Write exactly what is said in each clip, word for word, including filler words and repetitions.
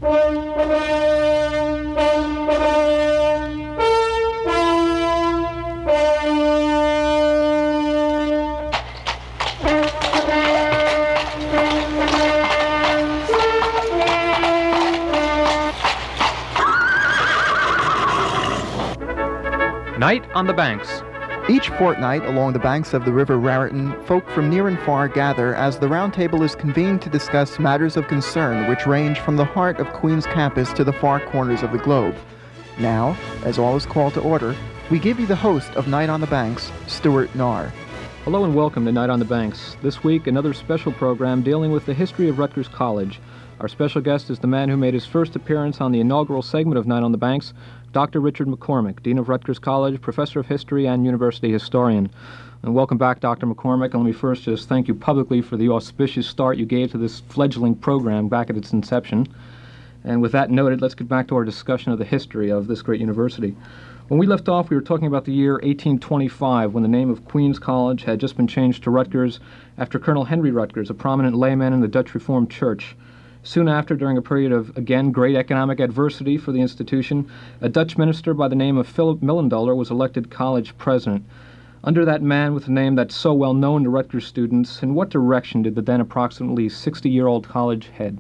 Night on the Banks. Each fortnight, along the banks of the River Raritan, folk from near and far gather as the Round Table is convened to discuss matters of concern which range from the heart of Queen's campus to the far corners of the globe. Now, as all is called to order, we give you the host of Night on the Banks, Stuart Nahr. Hello and welcome to Night on the Banks. This week, another special program dealing with the history of Rutgers College. Our special guest is the man who made his first appearance on the inaugural segment of Night on the Banks, Doctor Richard McCormick, Dean of Rutgers College, Professor of History, and University Historian. And welcome back, Doctor McCormick. And let me first just thank you publicly for the auspicious start you gave to this fledgling program back at its inception. And with that noted, let's get back to our discussion of the history of this great university. When we left off, we were talking about the year eighteen twenty-five, when the name of Queen's College had just been changed to Rutgers after Colonel Henry Rutgers, a prominent layman in the Dutch Reformed Church. Soon after, during a period of, again, great economic adversity for the institution, a Dutch minister by the name of Philip Millenduller was elected college president. Under that man with a name that's so well known to Rutgers students, in what direction did the then approximately sixty-year-old college head?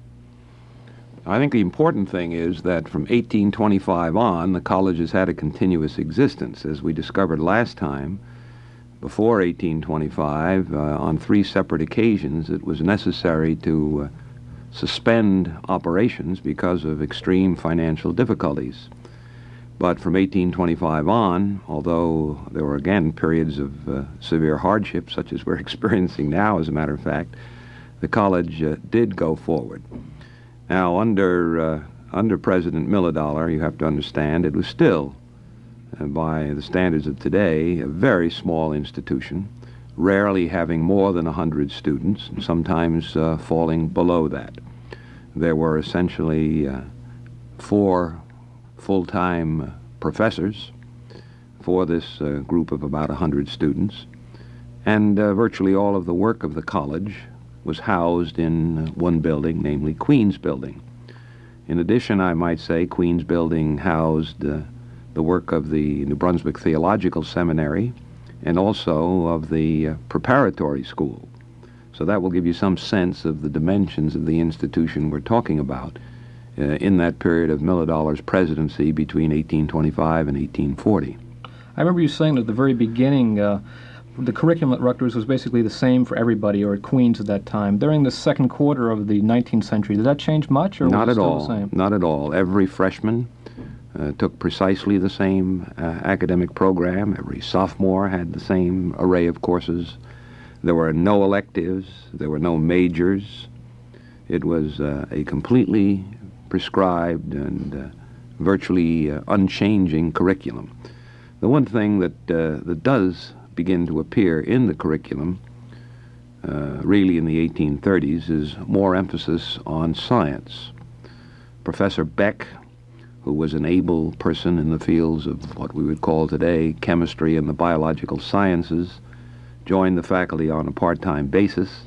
I think the important thing is that from eighteen twenty-five on, the college has had a continuous existence. As we discovered last time, before eighteen twenty-five, uh, on three separate occasions, it was necessary to uh, suspend operations because of extreme financial difficulties. But from eighteen twenty-five on, although there were again periods of uh, severe hardship, such as we're experiencing now, as a matter of fact, the college uh, did go forward. Now, under uh, under President Millenduller, you have to understand, it was still, uh, by the standards of today, a very small institution, rarely having more than one hundred students, and sometimes uh, falling below that. There were essentially uh, four full-time professors for this uh, group of about one hundred students, and uh, virtually all of the work of the college was housed in one building, namely Queen's Building. In addition, I might say, Queen's Building housed uh, the work of the New Brunswick Theological Seminary and also of the uh, preparatory school. So that will give you some sense of the dimensions of the institution we're talking about uh, in that period of Millenduller's presidency between eighteen twenty-five and eighteen forty. I remember you saying at the very beginning, uh, the curriculum at Rutgers was basically the same for everybody, or at Queen's at that time. During the second quarter of the nineteenth century, did that change much, or Not was it at still all. the same? Not at all. Every freshman uh, took precisely the same uh, academic program. Every sophomore had the same array of courses. There were no electives. There were no majors. It was uh, a completely prescribed and uh, virtually uh, unchanging curriculum. The one thing that uh, that does begin to appear in the curriculum, uh, really in the eighteen thirties, is more emphasis on science. Professor Beck, who was an able person in the fields of what we would call today chemistry and the biological sciences, joined the faculty on a part-time basis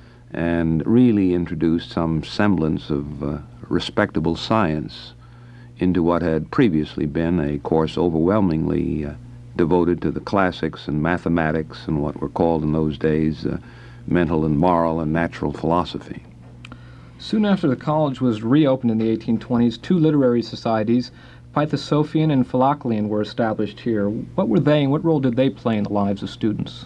and really introduced some semblance of uh, respectable science into what had previously been a course overwhelmingly uh, devoted to the classics and mathematics and what were called in those days uh, mental and moral and natural philosophy. Soon after the college was reopened in the eighteen twenties, two literary societies, Pythosophian and Philoclean, were established here. What were they, and what role did they play in the lives of students?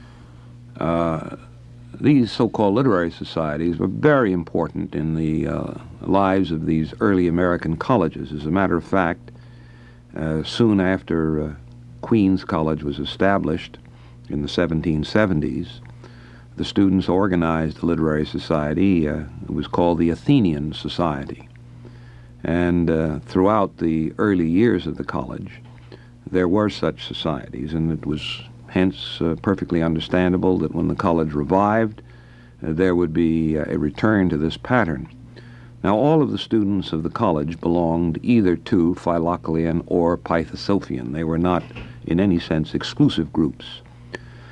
Uh, these so-called literary societies were very important in the uh, lives of these early American colleges. As a matter of fact, uh, soon after uh, Queen's College was established in the seventeen seventies, the students organized a literary society. Uh, it was called the Athenian Society. And uh, throughout the early years of the college, there were such societies, and it was hence uh, perfectly understandable that when the college revived, uh, there would be uh, a return to this pattern. Now, all of the students of the college belonged either to Philoclean or Pythosophian. They were not, in any sense, exclusive groups.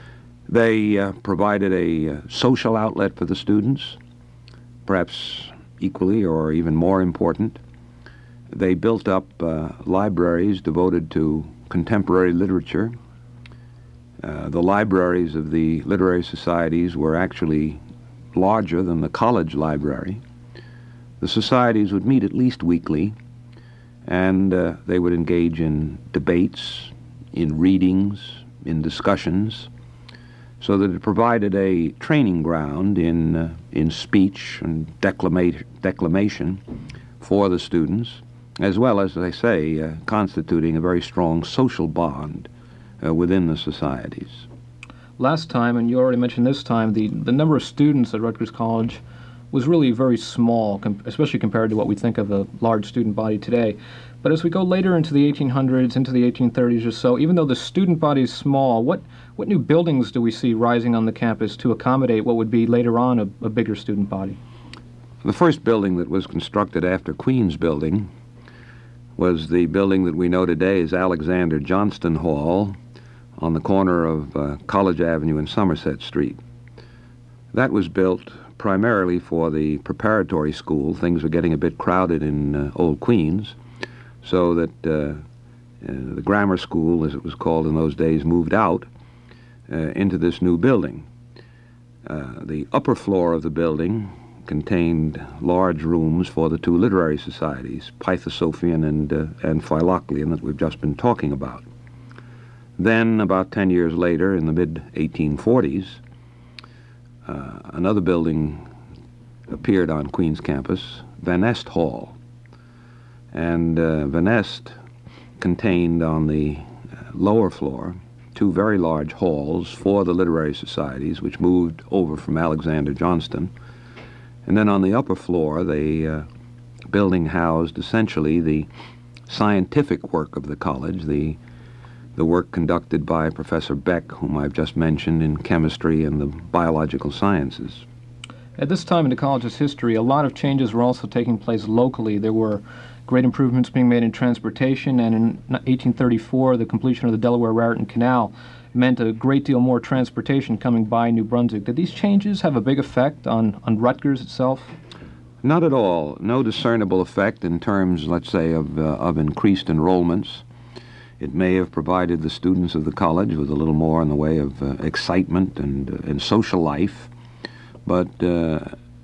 They uh, provided a uh, social outlet for the students, perhaps equally or even more important. They built up uh, libraries devoted to contemporary literature. Uh, the libraries of the literary societies were actually larger than the college library. The societies would meet at least weekly, and uh, they would engage in debates, in readings, in discussions, so that it provided a training ground in, uh, in speech and declama- declamation for the students, as well as, as I say, uh, constituting a very strong social bond uh, within the societies. Last time, and you already mentioned this time, the, the number of students at Rutgers College was really very small, com- especially compared to what we think of a large student body today. But as we go later into the eighteen hundreds, into the eighteen thirties or so, even though the student body is small, what, what new buildings do we see rising on the campus to accommodate what would be later on a, a bigger student body? The first building that was constructed after Queen's Building was the building that we know today as Alexander Johnston Hall on the corner of uh, College Avenue and Somerset Street. That was built primarily for the preparatory school. Things were getting a bit crowded in uh, Old Queens, so that uh, uh, the grammar school, as it was called in those days, moved out uh, into this new building. Uh, the upper floor of the building contained large rooms for the two literary societies, Pythosophian and, uh, and Philoclean, that we've just been talking about. Then, about ten years later, in the mid eighteen forties, uh, another building appeared on Queens campus, Van Nest Hall. And uh, Van Nest contained on the lower floor two very large halls for the literary societies, which moved over from Alexander Johnston. And then on the upper floor, the uh, building housed essentially the scientific work of the college, the the work conducted by Professor Beck, whom I've just mentioned, in chemistry and the biological sciences. At this time in the college's history, a lot of changes were also taking place locally. There were great improvements being made in transportation, and in eighteen thirty-four, the completion of the Delaware-Raritan Canal meant a great deal more transportation coming by New Brunswick. Did these changes have a big effect on, on Rutgers itself? Not at all. No discernible effect in terms, let's say, of, uh, of increased enrollments. It may have provided the students of the college with a little more in the way of uh, excitement and, uh, and social life, but uh,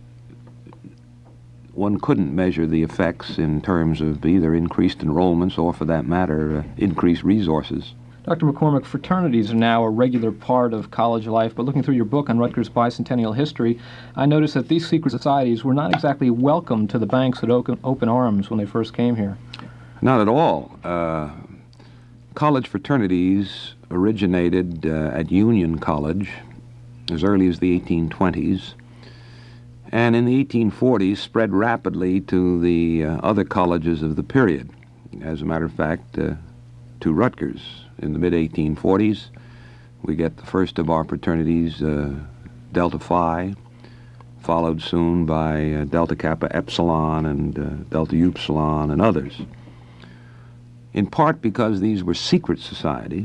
one couldn't measure the effects in terms of either increased enrollments or, for that matter, uh, increased resources. Doctor McCormick, fraternities are now a regular part of college life, but looking through your book on Rutgers' bicentennial history, I noticed that these secret societies were not exactly welcomed to the banks with open, open arms when they first came here. Not at all. Uh, college fraternities originated uh, at Union College as early as the eighteen twenties, and in the eighteen forties spread rapidly to the uh, other colleges of the period. As a matter of fact, uh, to Rutgers. In the mid eighteen forties, we get the first of our fraternities, uh, Delta Phi, followed soon by uh, Delta Kappa Epsilon and uh, Delta Upsilon and others. In part because these were secret societies,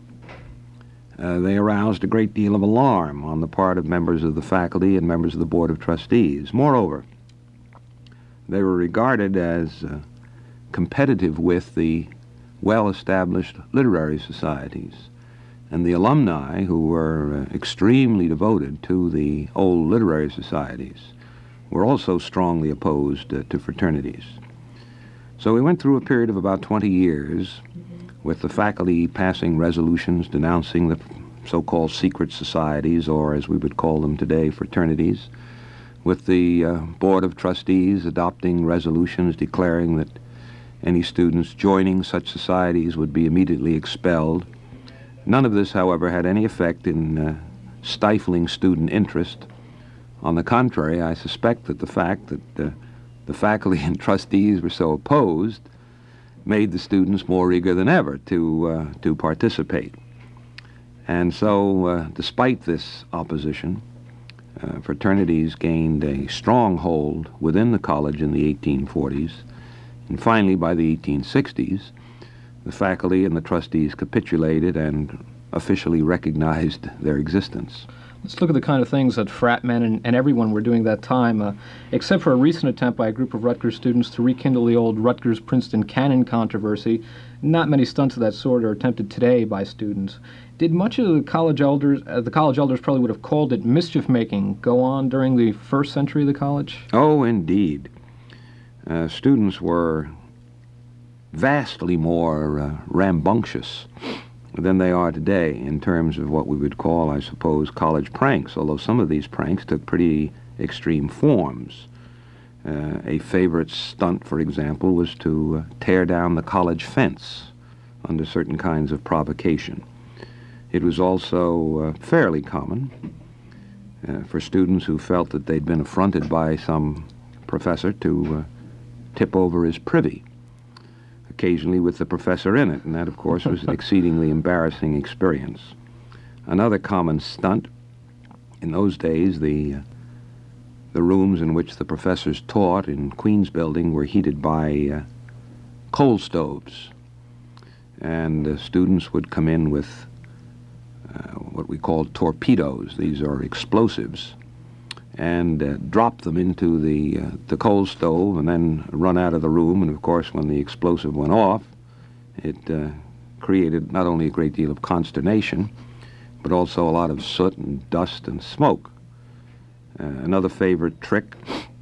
uh, they aroused a great deal of alarm on the part of members of the faculty and members of the Board of Trustees. Moreover, they were regarded as uh, competitive with the well-established literary societies. And the alumni, who were uh, extremely devoted to the old literary societies, were also strongly opposed uh, to fraternities. So we went through a period of about twenty years with the faculty passing resolutions denouncing the so-called secret societies, or as we would call them today, fraternities, with the uh, Board of Trustees adopting resolutions declaring that any students joining such societies would be immediately expelled. None of this, however, had any effect in uh, stifling student interest. On the contrary, I suspect that the fact that uh, the faculty and trustees were so opposed made the students more eager than ever to, uh, to participate. And so, uh, despite this opposition, uh, fraternities gained a strong hold within the college in the eighteen forties. And finally, by the eighteen sixties, the faculty and the trustees capitulated and officially recognized their existence. Let's look at the kind of things that frat men and, and everyone were doing that time, uh, except for a recent attempt by a group of Rutgers students to rekindle the old Rutgers-Princeton canon controversy. Not many stunts of that sort are attempted today by students. Did much of the college elders, uh, the college elders probably would have called it mischief-making, go on during the first century of the college? Oh, indeed. Uh, students were vastly more uh, rambunctious than they are today in terms of what we would call, I suppose, college pranks, although some of these pranks took pretty extreme forms. Uh, a favorite stunt, for example, was to uh, tear down the college fence under certain kinds of provocation. It was also uh, fairly common uh, for students who felt that they'd been affronted by some professor to uh, tip over his privy, occasionally with the professor in it, and that, of course, was an exceedingly embarrassing experience. Another common stunt, in those days, the, uh, the rooms in which the professors taught in Queens Building were heated by uh, coal stoves, and uh, students would come in with uh, what we called torpedoes. These are explosives, and uh, drop them into the, uh, the coal stove and then run out of the room. And, of course, when the explosive went off, it uh, created not only a great deal of consternation, but also a lot of soot and dust and smoke. Uh, another favorite trick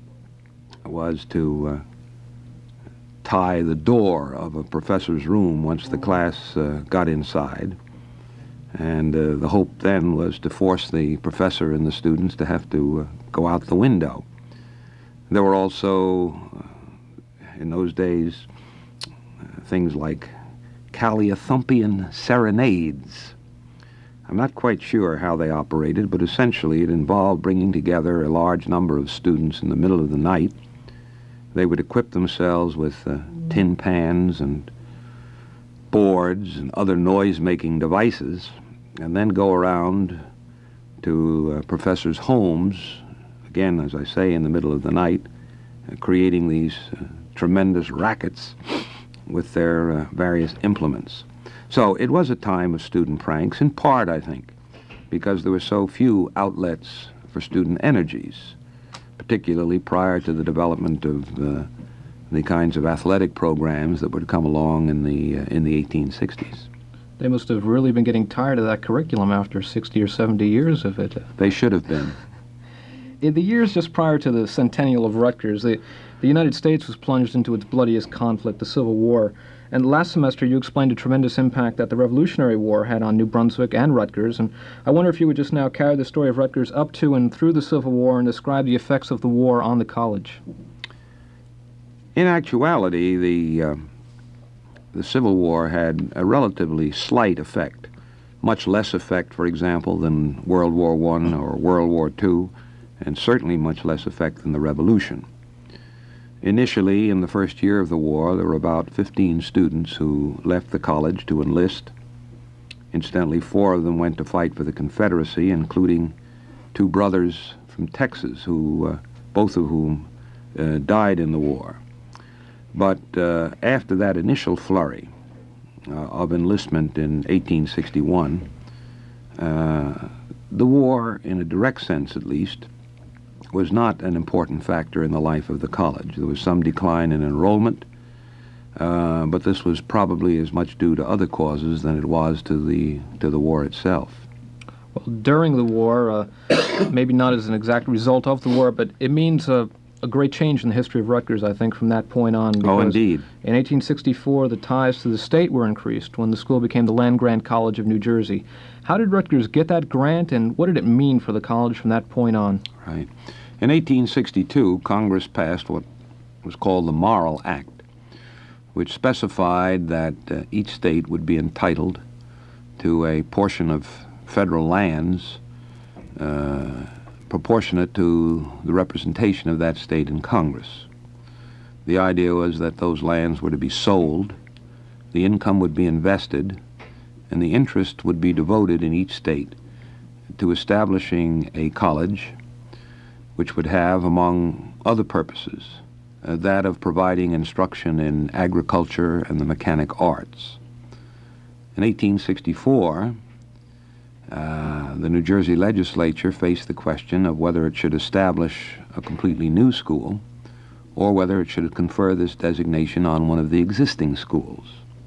was to uh, tie the door of a professor's room once the class uh, got inside. And uh, the hope then was to force the professor and the students to have to uh, go out the window. There were also, uh, in those days, uh, things like Calliothumpian serenades. I'm not quite sure how they operated, but essentially it involved bringing together a large number of students in the middle of the night. They would equip themselves with uh, tin pans and boards and other noise-making devices, and then go around to uh, professors' homes, again, as I say, in the middle of the night, uh, creating these uh, tremendous rackets with their uh, various implements. So it was a time of student pranks, in part, I think, because there were so few outlets for student energies, particularly prior to the development of uh, the kinds of athletic programs that would come along in the uh, in the eighteen sixties. They must have really been getting tired of that curriculum after sixty or seventy years of it. They should have been. In the years just prior to the centennial of Rutgers, the, the United States was plunged into its bloodiest conflict, the Civil War. And last semester you explained a tremendous impact that the Revolutionary War had on New Brunswick and Rutgers, and I wonder if you would just now carry the story of Rutgers up to and through the Civil War and describe the effects of the war on the college. In actuality, the, uh, the Civil War had a relatively slight effect, much less effect, for example, than World War One or World War Two, and certainly much less effect than the Revolution. Initially, in the first year of the war, there were about fifteen students who left the college to enlist. Incidentally, four of them went to fight for the Confederacy, including two brothers from Texas, who, uh, both of whom uh, died in the war. But uh, after that initial flurry uh, of enlistment in eighteen sixty-one, uh, the war, in a direct sense at least, was not an important factor in the life of the college. There was some decline in enrollment, uh, but this was probably as much due to other causes than it was to the to the war itself. Well, during the war, uh, maybe not as an exact result of the war, but it means uh, a great change in the history of Rutgers, I think, from that point on. Oh, indeed. In eighteen sixty-four, the ties to the state were increased when the school became the Land-Grant College of New Jersey. How did Rutgers get that grant, and what did it mean for the college from that point on? Right. In eighteen sixty-two, Congress passed what was called the Morrill Act, which specified that uh, each state would be entitled to a portion of federal lands uh, proportionate to the representation of that state in Congress. The idea was that those lands were to be sold, the income would be invested, and the interest would be devoted in each state to establishing a college which would have, among other purposes, uh, that of providing instruction in agriculture and the mechanic arts. In eighteen sixty-four, Uh, the New Jersey legislature faced the question of whether it should establish a completely new school or whether it should confer this designation on one of the existing schools.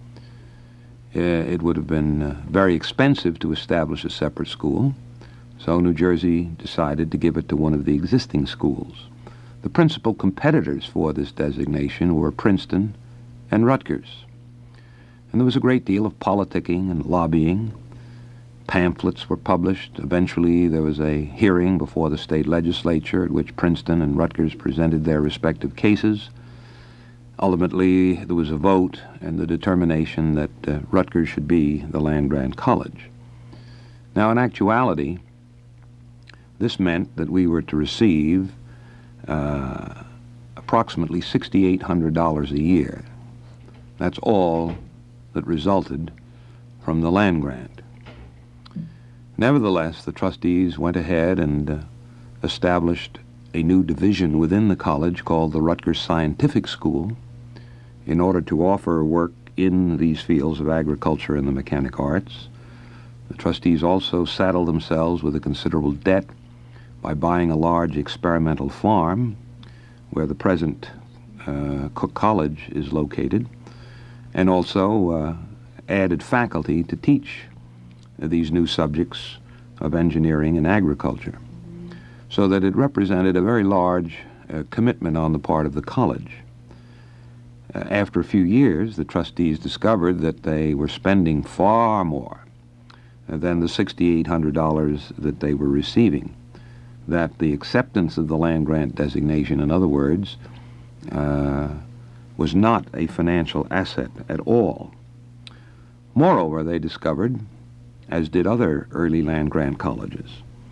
Uh, it would have been uh, very expensive to establish a separate school, so New Jersey decided to give it to one of the existing schools. The principal competitors for this designation were Princeton and Rutgers. And there was a great deal of politicking and lobbying. Pamphlets were published. Eventually there was a hearing before the state legislature at which Princeton and Rutgers presented their respective cases. Ultimately, there was a vote and the determination that uh, Rutgers should be the land-grant college. Now, in actuality, this meant that we were to receive uh, approximately six thousand eight hundred dollars a year. That's all that resulted from the land grant. Nevertheless, the trustees went ahead and uh, established a new division within the college called the Rutgers Scientific School in order to offer work in these fields of agriculture and the mechanic arts. The trustees also saddled themselves with a considerable debt by buying a large experimental farm where the present uh, Cook College is located, and also uh, added faculty to teach these new subjects of engineering and agriculture, so that it represented a very large uh, commitment on the part of the college. Uh, after a few years, the trustees discovered that they were spending far more than the six thousand eight hundred dollars that they were receiving, that the acceptance of the land-grant designation, in other words, uh, was not a financial asset at all. Moreover, they discovered, as did other early land-grant colleges,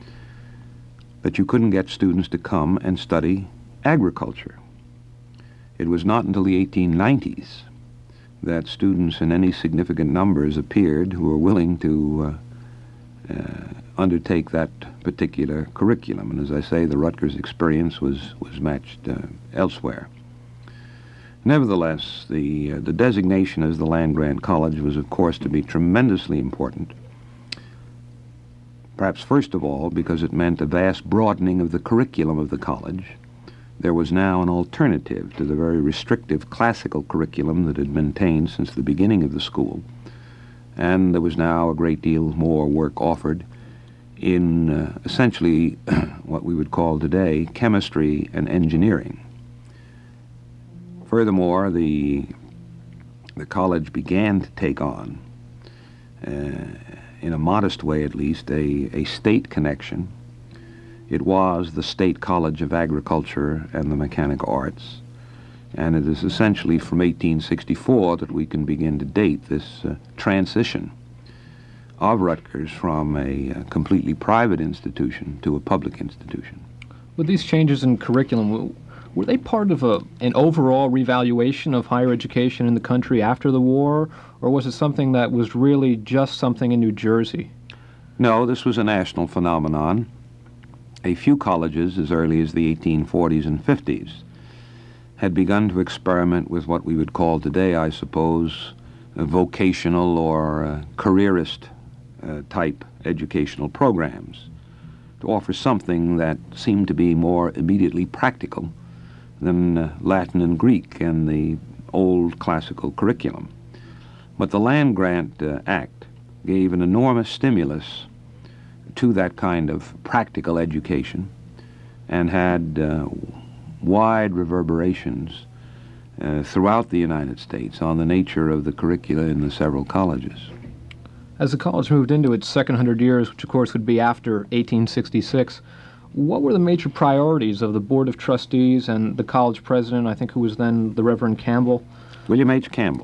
that you couldn't get students to come and study agriculture. It was not until the eighteen nineties that students in any significant numbers appeared who were willing to uh, uh, undertake that particular curriculum. And as I say, the Rutgers experience was, was matched uh, elsewhere. Nevertheless, the, uh, the designation as the land-grant college was, of course, to be tremendously important. Perhaps first of all because it meant a vast broadening of the curriculum of the college. There was now an alternative to the very restrictive classical curriculum that had been maintained since the beginning of the school, and there was now a great deal more work offered in uh, essentially what we would call today chemistry and engineering. Furthermore, the, the college began to take on, uh, in a modest way at least, a, a state connection. It was the State College of Agriculture and the Mechanic Arts, and it is essentially from eighteen sixty-four that we can begin to date this uh, transition of Rutgers from a uh, completely private institution to a public institution. With these changes in curriculum, were they part of a, an overall revaluation of higher education in the country after the war, or was it something that was really just something in New Jersey? No, this was a national phenomenon. A few colleges, as early as the eighteen forties and fifties, had begun to experiment with what we would call today, I suppose, uh, vocational or uh, careerist uh, type educational programs, to offer something that seemed to be more immediately practical than uh, Latin and Greek and the old classical curriculum. But the Land Grant uh, Act gave an enormous stimulus to that kind of practical education and had uh, wide reverberations uh, throughout the United States on the nature of the curricula in the several colleges. As the college moved into its second hundred years, which of course would be after eighteen sixty-six, what were the major priorities of the Board of Trustees and the college president, I think who was then the Reverend Campbell? William H. Campbell.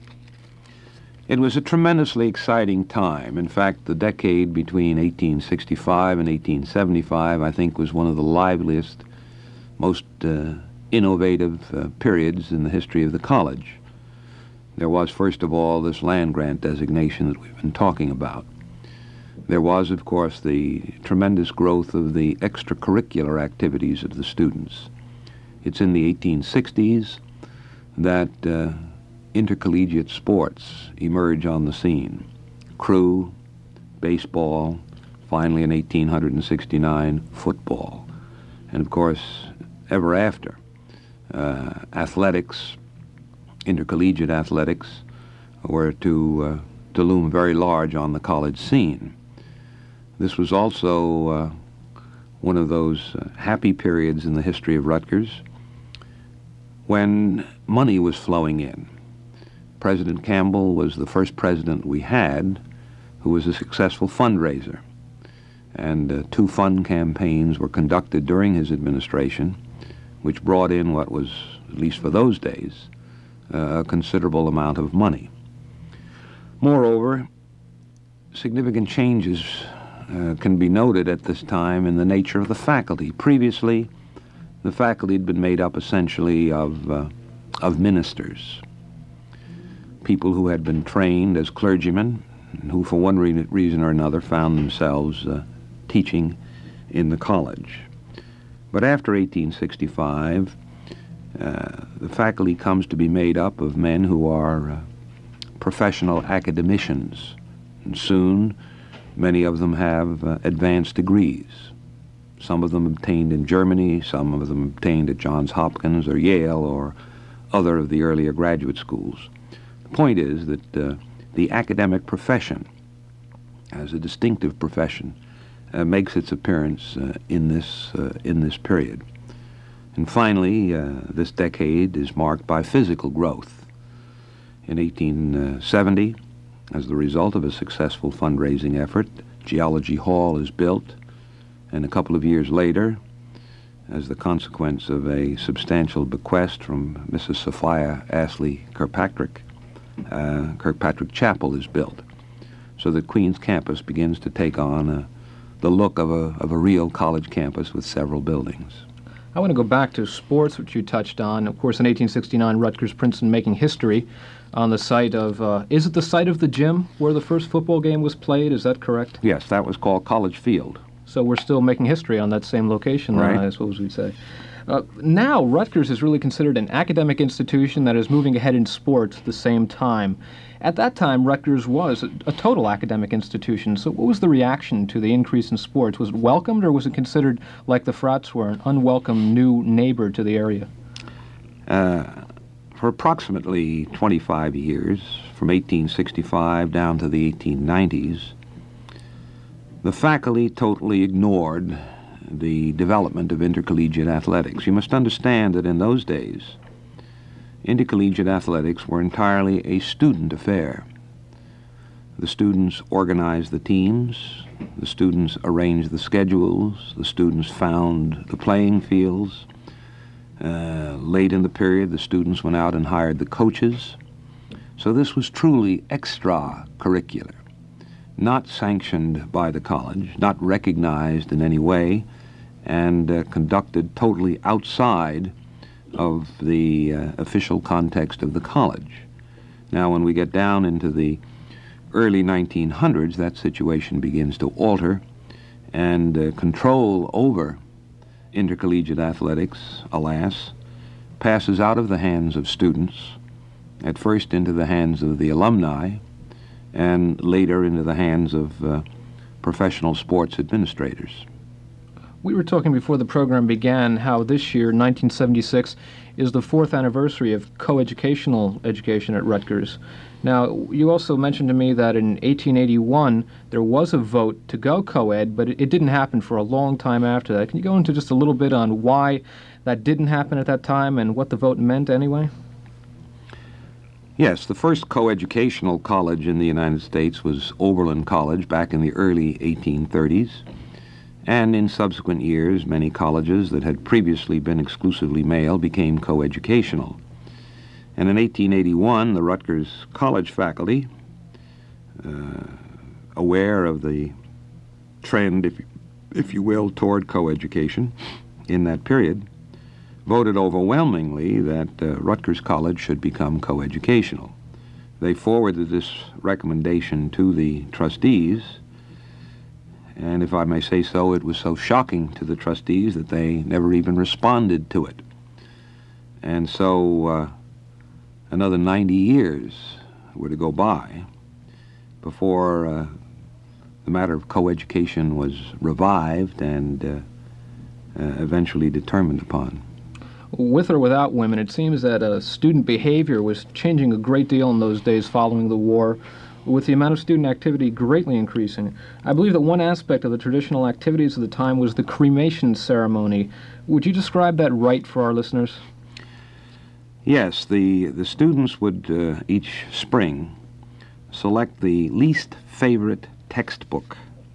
It was a tremendously exciting time. In fact, the decade between eighteen sixty-five and eighteen seventy-five, I think, was one of the liveliest, most uh, innovative uh, periods in the history of the college. There was, first of all, this land grant designation that we've been talking about. There was, of course, the tremendous growth of the extracurricular activities of the students. It's in the eighteen sixties that uh, intercollegiate sports emerge on the scene. Crew, baseball, finally in eighteen sixty-nine, football. And of course, ever after, uh, athletics, intercollegiate athletics, were to, uh, to loom very large on the college scene. This was also uh, one of those uh, happy periods in the history of Rutgers when money was flowing in. President Campbell was the first president we had who was a successful fundraiser. And uh, two fund campaigns were conducted during his administration, which brought in what was, at least for those days, uh, a considerable amount of money. Moreover, significant changes uh, can be noted at this time in the nature of the faculty. Previously, the faculty had been made up essentially of, uh, of ministers, people who had been trained as clergymen, and who for one re- reason or another found themselves uh, teaching in the college. But after eighteen sixty-five, uh, the faculty comes to be made up of men who are uh, professional academicians, and soon many of them have uh, advanced degrees. Some of them obtained in Germany, some of them obtained at Johns Hopkins or Yale or other of the earlier graduate schools. The point is that uh, the academic profession, as a distinctive profession, uh, makes its appearance uh, in this uh, in this period. And finally, uh, this decade is marked by physical growth. In eighteen seventy, as the result of a successful fundraising effort, Geology Hall is built, and a couple of years later, as the consequence of a substantial bequest from Missus Sophia Astley Kirkpatrick, uh, Kirkpatrick Chapel is built, so that Queens campus begins to take on a, the look of a, of a real college campus with several buildings. I want to go back to sports, which you touched on. Of course, in eighteen sixty-nine, Rutgers-Princeton making history on the site of, uh, is it the site of the gym where the first football game was played? Is that correct? Yes, that was called College Field. So we're still making history on that same location, right. then, I suppose we'd say. Uh, now, Rutgers is really considered an academic institution that is moving ahead in sports at the same time. At that time, Rutgers was a, a total academic institution. So what was the reaction to the increase in sports? Was it welcomed, or was it considered, like the Frats were, an unwelcome new neighbor to the area? Uh, for approximately twenty-five years, from eighteen sixty-five down to the eighteen nineties, the faculty totally ignored the development of intercollegiate athletics. You must understand that in those days, intercollegiate athletics were entirely a student affair. The students organized the teams, the students arranged the schedules, the students found the playing fields. Uh, late in the period, the students went out and hired the coaches. So this was truly extracurricular, not sanctioned by the college, not recognized in any way, and uh, conducted totally outside of the uh, official context of the college. Now, when we get down into the early nineteen hundreds, that situation begins to alter, and uh, control over intercollegiate athletics, alas, passes out of the hands of students, at first into the hands of the alumni, and later into the hands of uh, professional sports administrators. We were talking before the program began how this year, nineteen seventy-six, is the fourth anniversary of coeducational education at Rutgers. Now, you also mentioned to me that in eighteen eighty-one there was a vote to go co-ed, but it, it didn't happen for a long time after that. Can you go into just a little bit on why that didn't happen at that time and what the vote meant anyway? Yes, the first coeducational college in the United States was Oberlin College back in the early eighteen thirties. And in subsequent years, many colleges that had previously been exclusively male became coeducational. And in eighteen eighty-one, the Rutgers College faculty, uh, aware of the trend, if, if you will, toward coeducation in that period, voted overwhelmingly that uh, Rutgers College should become coeducational. They forwarded this recommendation to the trustees, and if I may say so, it was so shocking to the trustees that they never even responded to it. And so uh, another ninety years were to go by before uh, the matter of coeducation was revived and uh, uh, eventually determined upon. With or without women, it seems that uh, student behavior was changing a great deal in those days following the war, with the amount of student activity greatly increasing. I believe that one aspect of the traditional activities of the time was the cremation ceremony. Would you describe that rite for our listeners? Yes, the, the students would uh, each spring select the least favorite textbook.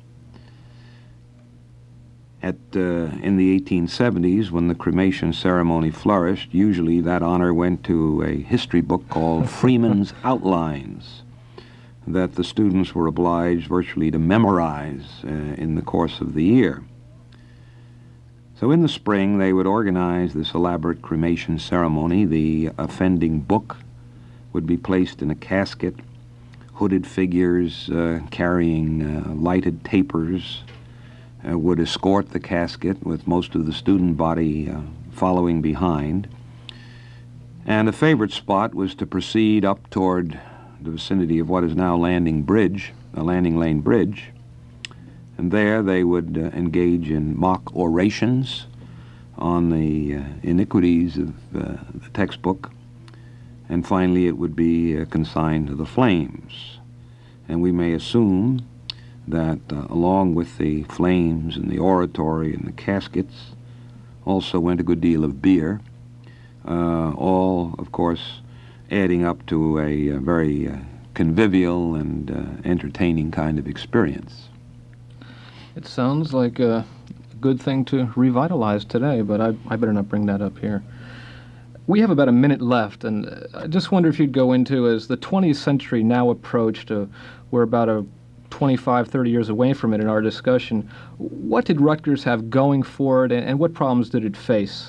At, uh, in the eighteen seventies, when the cremation ceremony flourished, usually that honor went to a history book called Freeman's Outlines that the students were obliged virtually to memorize uh, in the course of the year. So in the spring, they would organize this elaborate cremation ceremony. The offending book would be placed in a casket. Hooded figures uh, carrying uh, lighted tapers uh, would escort the casket, with most of the student body uh, following behind. And a favorite spot was to proceed up toward the vicinity of what is now Landing Bridge, the Landing Lane Bridge. And there they would uh, engage in mock orations on the uh, iniquities of uh, the textbook. And finally it would be uh, consigned to the flames. And we may assume that uh, along with the flames and the oratory and the caskets also went a good deal of beer, uh, all, of course, adding up to a, a very uh, convivial and uh, entertaining kind of experience. It sounds like a good thing to revitalize today, but I, I better not bring that up here. We have about a minute left, and I just wonder if you'd go into, as the twentieth century now approached, uh, we're about a twenty-five, thirty years away from it in our discussion, what did Rutgers have going for it, and, and what problems did it face?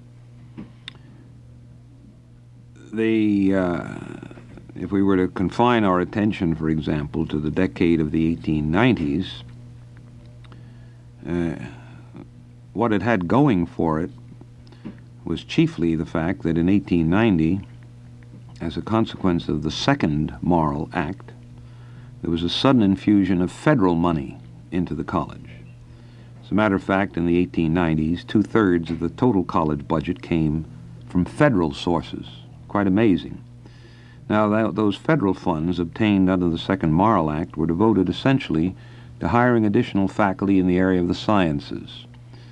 The, uh, if we were to confine our attention, for example, to the decade of the eighteen nineties, uh, what it had going for it was chiefly the fact that in eighteen ninety, as a consequence of the Second Morrill Act, there was a sudden infusion of federal money into the college. As a matter of fact, in the eighteen nineties, two-thirds of the total college budget came from federal sources. Quite amazing. Now, that, those federal funds obtained under the Second Morrill Act were devoted essentially to hiring additional faculty in the area of the sciences.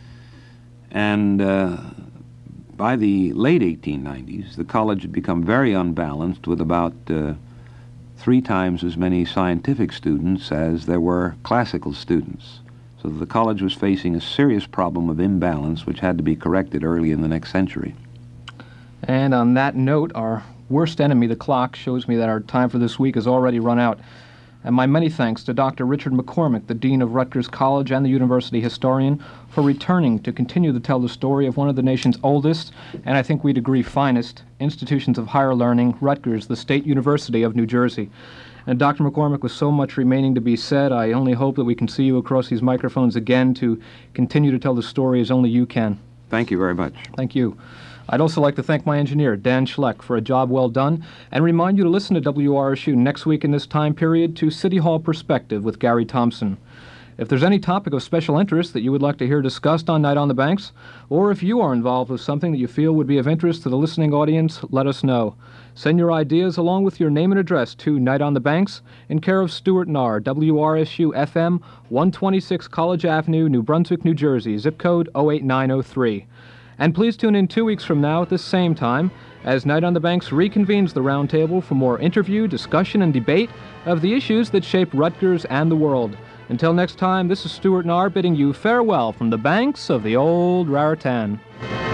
And uh, by the late eighteen nineties, the college had become very unbalanced, with about uh, three times as many scientific students as there were classical students. So the college was facing a serious problem of imbalance, which had to be corrected early in the next century. And on that note, our worst enemy, the clock, shows me that our time for this week has already run out. And my many thanks to Doctor Richard McCormick, the Dean of Rutgers College and the University Historian, for returning to continue to tell the story of one of the nation's oldest, and I think we'd agree finest, institutions of higher learning, Rutgers, the State University of New Jersey. And Doctor McCormick, with so much remaining to be said, I only hope that we can see you across these microphones again to continue to tell the story as only you can. Thank you very much. Thank you. I'd also like to thank my engineer, Dan Schleck, for a job well done, and remind you to listen to W R S U next week in this time period to City Hall Perspective with Gary Thompson. If there's any topic of special interest that you would like to hear discussed on Night on the Banks, or if you are involved with something that you feel would be of interest to the listening audience, let us know. Send your ideas along with your name and address to Night on the Banks in care of Stuart Nahr, W R S U F M, one twenty-six College Avenue, New Brunswick, New Jersey, zip code oh eight nine oh three. And please tune in two weeks from now at this same time as Night on the Banks reconvenes the roundtable for more interview, discussion, and debate of the issues that shape Rutgers and the world. Until next time, this is Stuart Nahr bidding you farewell from the banks of the old Raritan.